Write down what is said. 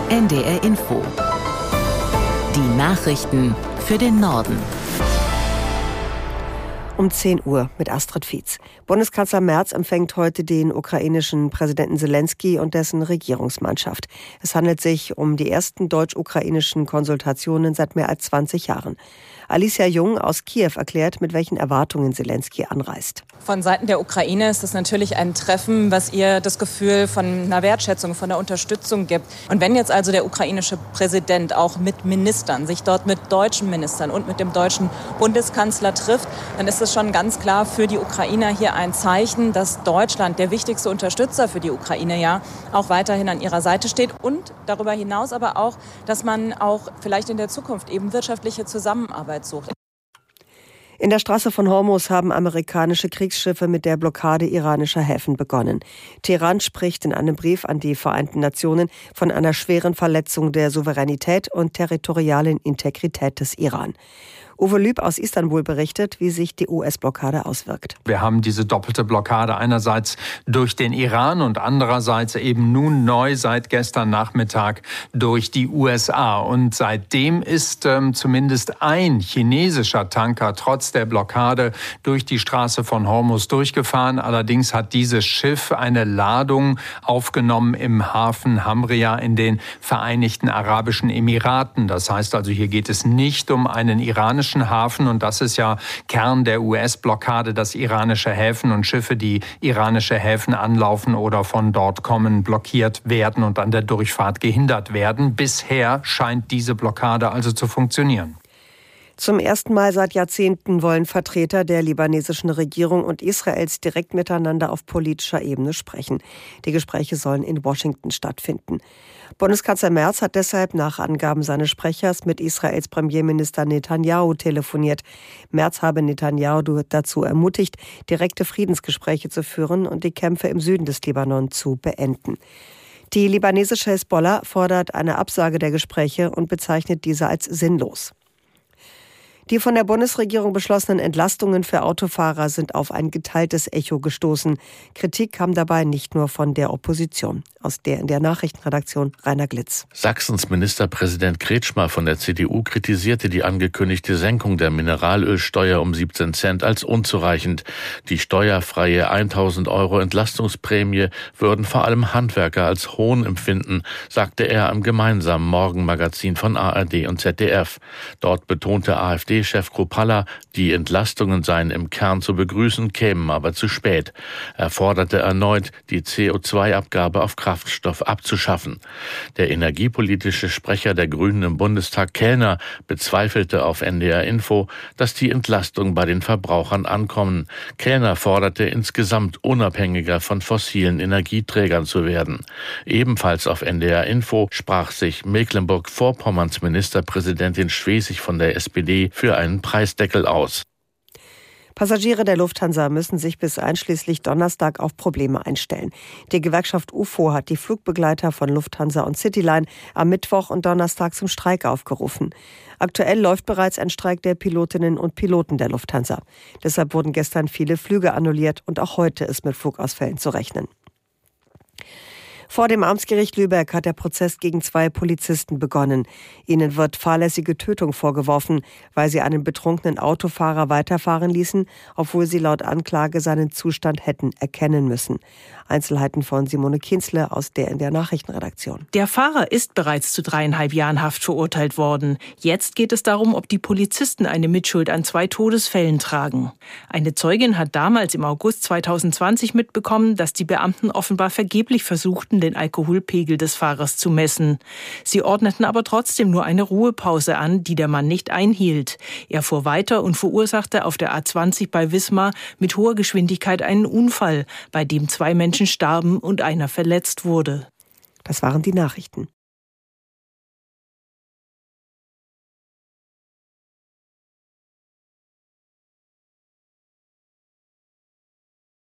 NDR Info. Die Nachrichten für den Norden. Um 10 Uhr mit Astrid Fietz. Bundeskanzler Merz empfängt heute den ukrainischen Präsidenten Selenskyj und dessen Regierungsmannschaft. Es handelt sich um die ersten deutsch-ukrainischen Konsultationen seit mehr als 20 Jahren. Alicia Jung aus Kiew erklärt, mit welchen Erwartungen Selenskyj anreist. Von Seiten der Ukraine ist es natürlich ein Treffen, was ihr das Gefühl von einer Wertschätzung, von einer Unterstützung gibt. Und wenn jetzt also der ukrainische Präsident auch mit Ministern, sich dort mit deutschen Ministern und mit dem deutschen Bundeskanzler trifft, dann ist es schon ganz klar für die Ukrainer hier ein Zeichen, dass Deutschland, der wichtigste Unterstützer für die Ukraine, ja auch weiterhin an ihrer Seite steht. Und darüber hinaus aber auch, dass man auch vielleicht in der Zukunft eben wirtschaftliche Zusammenarbeit sucht. In der Straße von Hormuz haben amerikanische Kriegsschiffe mit der Blockade iranischer Häfen begonnen. Teheran spricht in einem Brief an die Vereinten Nationen von einer schweren Verletzung der Souveränität und territorialen Integrität des Iran. Uwe Lüb aus Istanbul berichtet, wie sich die US-Blockade auswirkt. Wir haben diese doppelte Blockade einerseits durch den Iran und andererseits eben nun neu seit gestern Nachmittag durch die USA. Und seitdem ist zumindest ein chinesischer Tanker trotz der Blockade durch die Straße von Hormuz durchgefahren. Allerdings hat dieses Schiff eine Ladung aufgenommen im Hafen Hamria in den Vereinigten Arabischen Emiraten. Das heißt also, hier geht es nicht um einen iranischen Hafen, und das ist ja Kern der US-Blockade, dass iranische Häfen und Schiffe, die iranische Häfen anlaufen oder von dort kommen, blockiert werden und an der Durchfahrt gehindert werden. Bisher scheint diese Blockade also zu funktionieren. Zum ersten Mal seit Jahrzehnten wollen Vertreter der libanesischen Regierung und Israels direkt miteinander auf politischer Ebene sprechen. Die Gespräche sollen in Washington stattfinden. Bundeskanzler Merz hat deshalb nach Angaben seines Sprechers mit Israels Premierminister Netanyahu telefoniert. Merz habe Netanyahu dazu ermutigt, direkte Friedensgespräche zu führen und die Kämpfe im Süden des Libanon zu beenden. Die libanesische Hisbollah fordert eine Absage der Gespräche und bezeichnet diese als sinnlos. Die von der Bundesregierung beschlossenen Entlastungen für Autofahrer sind auf ein geteiltes Echo gestoßen. Kritik kam dabei nicht nur von der Opposition. Aus der in der Nachrichtenredaktion Rainer Glitz. Sachsens Ministerpräsident Kretschmer von der CDU kritisierte die angekündigte Senkung der Mineralölsteuer um 17 Cent als unzureichend. Die steuerfreie 1.000 € Entlastungsprämie würden vor allem Handwerker als Hohn empfinden, sagte er am gemeinsamen Morgenmagazin von ARD und ZDF. Dort betonte AfD-Chef Kruppalla, die Entlastungen seien im Kern zu begrüßen, kämen aber zu spät. Er forderte erneut, die CO2-Abgabe auf Kraftstoff abzuschaffen. Der energiepolitische Sprecher der Grünen im Bundestag, Kellner, bezweifelte auf NDR Info, dass die Entlastungen bei den Verbrauchern ankommen. Kellner forderte, insgesamt unabhängiger von fossilen Energieträgern zu werden. Ebenfalls auf NDR Info sprach sich Mecklenburg-Vorpommerns Ministerpräsidentin Schwesig von der SPD für einen Preisdeckel aus. Passagiere der Lufthansa müssen sich bis einschließlich Donnerstag auf Probleme einstellen. Die Gewerkschaft UFO hat die Flugbegleiter von Lufthansa und Cityline am Mittwoch und Donnerstag zum Streik aufgerufen. Aktuell läuft bereits ein Streik der Pilotinnen und Piloten der Lufthansa. Deshalb wurden gestern viele Flüge annulliert und auch heute ist mit Flugausfällen zu rechnen. Vor dem Amtsgericht Lübeck hat der Prozess gegen 2 Polizisten begonnen. Ihnen wird fahrlässige Tötung vorgeworfen, weil sie einen betrunkenen Autofahrer weiterfahren ließen, obwohl sie laut Anklage seinen Zustand hätten erkennen müssen. Einzelheiten von Simone Kienzle aus der in der Nachrichtenredaktion. Der Fahrer ist bereits zu 3,5 Jahren Haft verurteilt worden. Jetzt geht es darum, ob die Polizisten eine Mitschuld an 2 Todesfällen tragen. Eine Zeugin hat damals im August 2020 mitbekommen, dass die Beamten offenbar vergeblich versuchten, den Alkoholpegel des Fahrers zu messen. Sie ordneten aber trotzdem nur eine Ruhepause an, die der Mann nicht einhielt. Er fuhr weiter und verursachte auf der A20 bei Wismar mit hoher Geschwindigkeit einen Unfall, bei dem 2 Menschen starben und einer verletzt wurde. Das waren die Nachrichten.